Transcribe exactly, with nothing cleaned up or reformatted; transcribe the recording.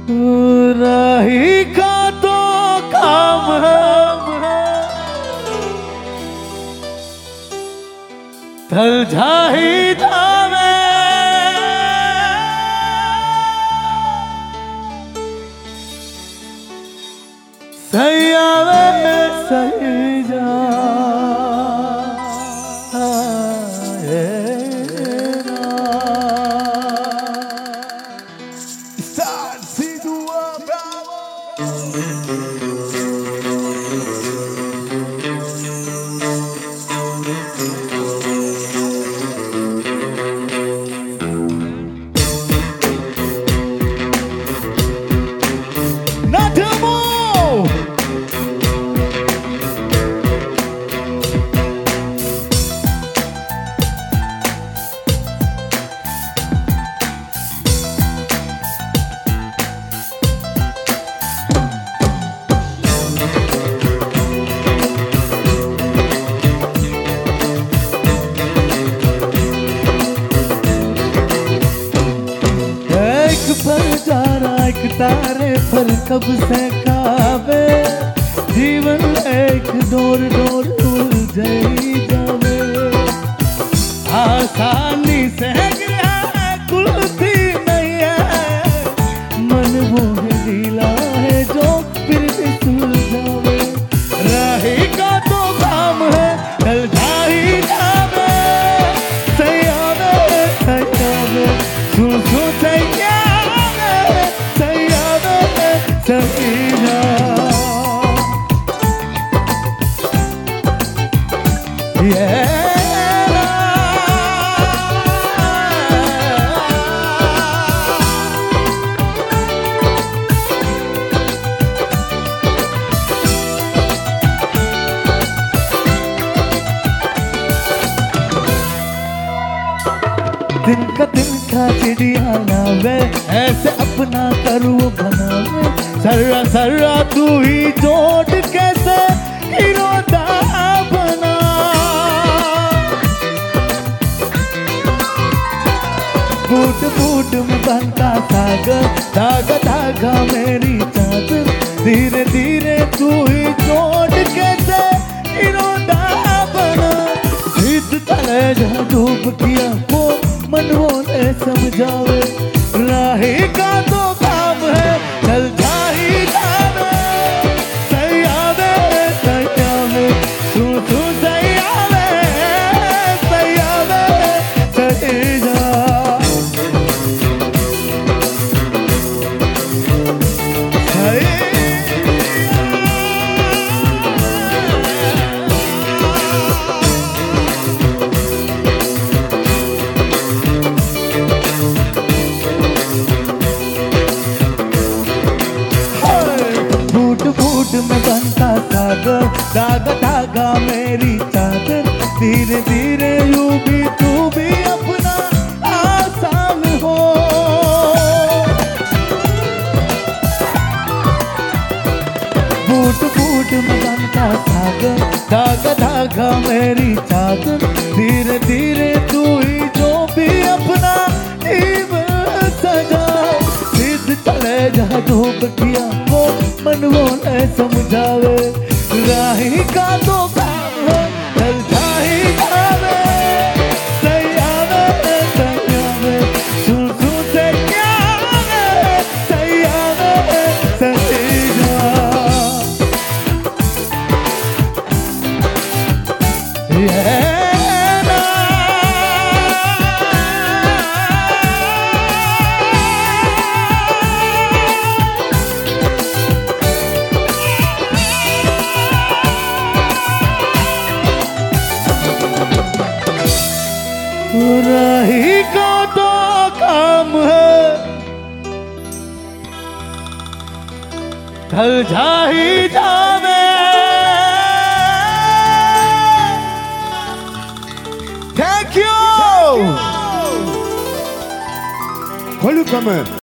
राही का तो काम है थल जाही जावे सही आवे सही जा तारे पर कब से खावे जीवन एक डोर डोर उलझे जावे आसानी से गिरा खुलती नहीं है मन वो ढीला है जो फिर भी सुलझावे राही का तो काम है चल जाही जावे सही आवे सही आवे सुन सुन सही दिन का दिन का चिड़िया नावे ऐसे अपना करू बनावे सर्रा सर्रा तू ही जोड़ कैसे हीरोदा बना बूट बूट में बनता सागर धागा धागा मेरी चादर धीरे धीरे तू ही जोड़ कैसे हीरोदा बना जीत चले जहाँ डूब किया वो मन वो ने समझावे राही का तो काम है चल जाही जावे सही आवे सही आवे तू तू सही आवे सही आवे सही जा सही में बनता सागर धागा धागा मेरी चादर धीरे धीरे यूं भी तू भी अपना आसान हो बूट बूट में बनता सागर धागा धागा मेरी चादर धीरे धीरे तू ही जो भी अपना जीवन सजा सिद्ध चले जहाँ धूप किया वो मन वो न समझावे राही का तो काम है चल जाही जावे सही आवे सही आवे सुन सुन सही आवे सही आवे सही जा yeah. राही का तो काम है ढल जाही जावे थैंक यू Welcome.